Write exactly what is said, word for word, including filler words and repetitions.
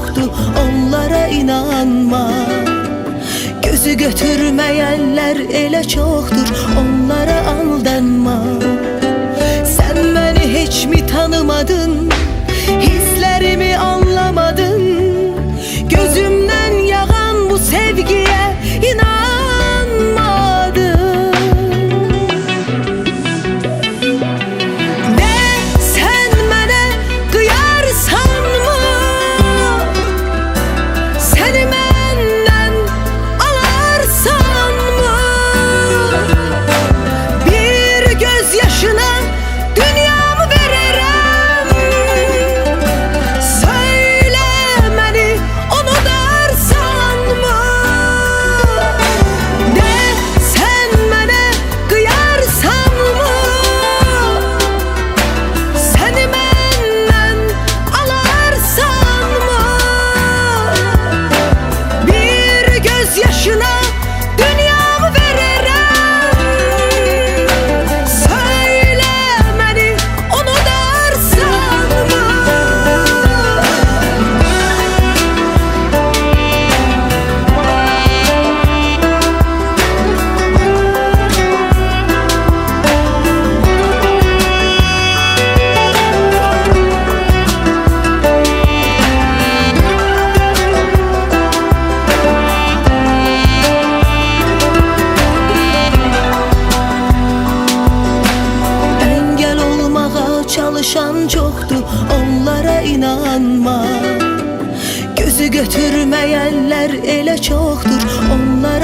çoxdur, onlara inanma. Gözü götürməyənlər elə çoxdur, onlara aldanma. Sen beni hiç mi tanımadın, hislerimi anlamadın? Gözümden yağan bu sevgiye inanmadın. De sen bana kıyarsan mı, seni benden alarsan mı? Bir gözyaşına dünyamı veririm. Söyle beni onu dersan mı? De sen bana kıyarsan mı, seni benden alarsan mı? Bir gözyaşına dünyamı veririm. Söyle beni onu dersan mı? Engel olmağa çalışan çoxdur, onlara inanma. Gözü götürməyənlər elə çoxdur, onlara